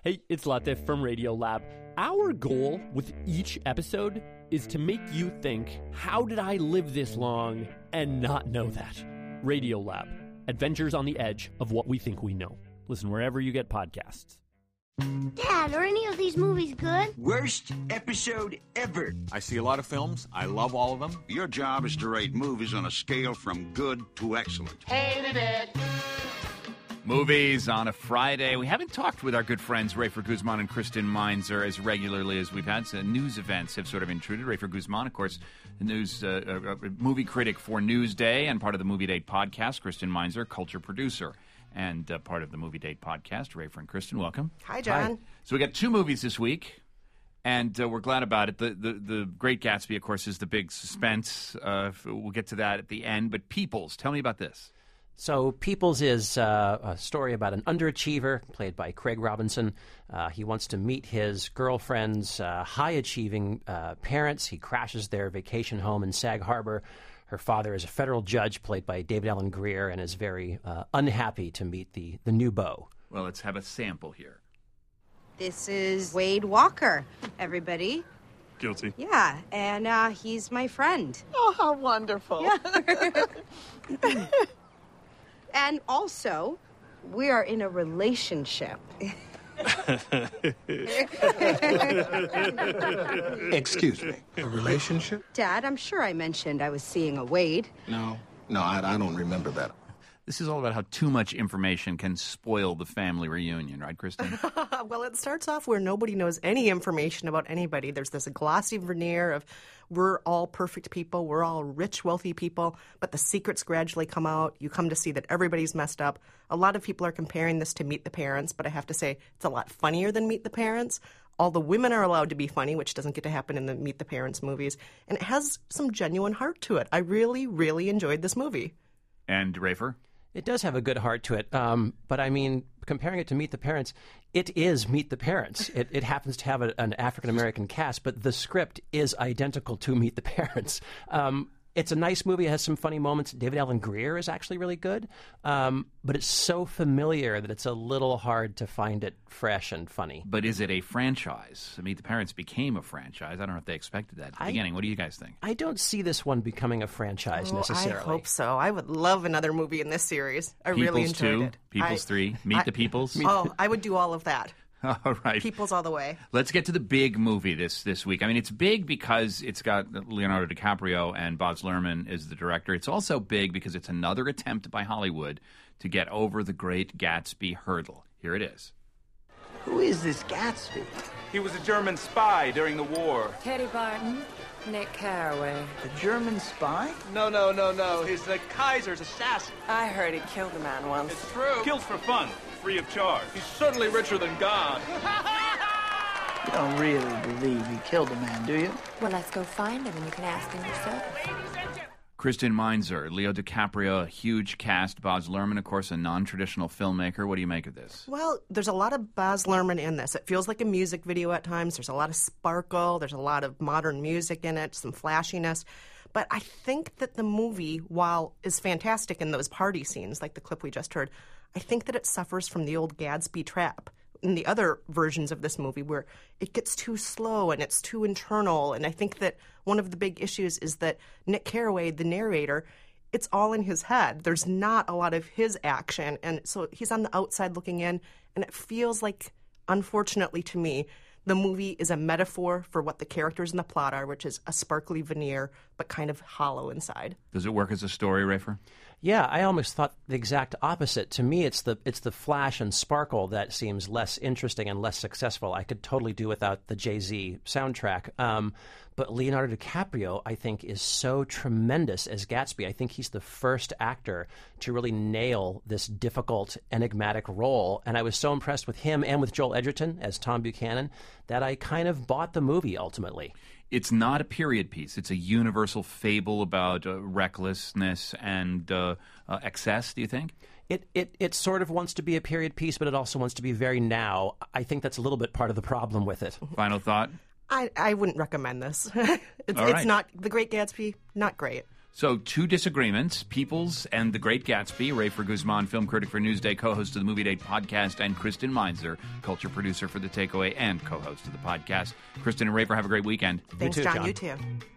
Hey, it's Latif from Radiolab. Our goal with each episode is to make you think, how did I live this long and not know that? Radiolab, adventures on the edge of what we think we know. Listen wherever you get podcasts. Dad, are any of these movies good? Worst episode ever. I see a lot of films. I love all of them. Your job is to rate movies on a scale from good to excellent. Hated it. Movies on a Friday. We haven't talked with our good friends Rafer Guzman and Kristen Meinzer as regularly as we've had. So news events have sort of intruded. Rafer Guzman, of course, the news movie critic for Newsday and part of the Movie Date podcast. Kristen Meinzer, culture producer and part of the Movie Date podcast. Rafer and Kristen, welcome. Hi, John. Hi. So we got two movies this week, and we're glad about it. The Great Gatsby, of course, is the big suspense. We'll get to that at the end. But Peoples, tell me about this. So Peoples is a story about an underachiever played by Craig Robinson. He wants to meet his girlfriend's high-achieving parents. He crashes their vacation home in Sag Harbor. Her father is a federal judge played by David Allen Greer and is very unhappy to meet the new beau. Well, let's have a sample here. This is Wade Walker, everybody. Guilty. Yeah, and he's my friend. Oh, how wonderful. Yeah. And also, we are in a relationship. Excuse me. A relationship? Dad, I'm sure I mentioned I was seeing a Wade. No, I don't remember that. This is all about how too much information can spoil the family reunion, right, Kristen? Well, it starts off where nobody knows any information about anybody. There's this glossy veneer of we're all perfect people, we're all rich, wealthy people, but the secrets gradually come out. You come to see that everybody's messed up. A lot of people are comparing this to Meet the Parents, but I have to say it's a lot funnier than Meet the Parents. All the women are allowed to be funny, which doesn't get to happen in the Meet the Parents movies, and it has some genuine heart to it. I really, really enjoyed this movie. And Rafer? It does have a good heart to it, but I mean, comparing it to Meet the Parents, it is Meet the Parents. It happens to have an African-American cast, but the script is identical to Meet the Parents. It's a nice movie. It has some funny moments. David Allen Greer is actually really good, but it's so familiar that it's a little hard to find it fresh and funny. But is it a franchise? Meet the Parents became a franchise. I don't know if they expected that at the beginning. What do you guys think? I don't see this one becoming a franchise necessarily. I hope so. I would love another movie in this series. I really enjoyed it. Peoples 2, Meet the Peoples? I would do all of that. All right. Peoples all the way. Let's get to the big movie this week. I mean, it's big because it's got Leonardo DiCaprio and Baz Luhrmann is the director. It's also big because it's another attempt by Hollywood to get over the Great Gatsby hurdle. Here it is. Who is this Gatsby? He was a German spy during the war. Teddy Barton, Nick Carraway. A German spy? No. He's the Kaiser's assassin. I heard he killed a man once. It's true. Kills for fun, free of charge. He's certainly richer than God. You don't really believe he killed a man, do you? Well, let's go find him and you can ask him yourself. Kristen Meinzer, Leo DiCaprio, a huge cast. Baz Luhrmann, of course, a non-traditional filmmaker. What do you make of this? Well, there's a lot of Baz Luhrmann in this. It feels like a music video at times. There's a lot of sparkle. There's a lot of modern music in it, some flashiness. But I think that the movie, while is fantastic in those party scenes, like the clip we just heard, I think that it suffers from the old Gatsby trap in the other versions of this movie where it gets too slow and it's too internal. And I think that one of the big issues is that Nick Carraway, the narrator, it's all in his head. There's not a lot of his action. And so he's on the outside looking in, and it feels like, unfortunately to me, the movie is a metaphor for what the characters in the plot are, which is a sparkly veneer, but kind of hollow inside. Does it work as a story, Rafer? Yeah, I almost thought the exact opposite. To me, it's the flash and sparkle that seems less interesting and less successful. I could totally do without the Jay-Z soundtrack. But Leonardo DiCaprio, I think, is so tremendous as Gatsby. I think he's the first actor to really nail this difficult, enigmatic role. And I was so impressed with him and with Joel Edgerton as Tom Buchanan that I kind of bought the movie ultimately. It's not a period piece. It's a universal fable about recklessness and excess, do you think? It sort of wants to be a period piece, but it also wants to be very now. I think that's a little bit part of the problem with it. Final thought? I wouldn't recommend this. It's not The Great Gatsby, not great. So, two disagreements, Peoples and The Great Gatsby. Rafer Guzman, film critic for Newsday, co-host of the Movie Date podcast, and Kristen Meinzer, culture producer for The Takeaway and co-host of the podcast. Kristen and Rafer, have a great weekend. Thanks, John. You too.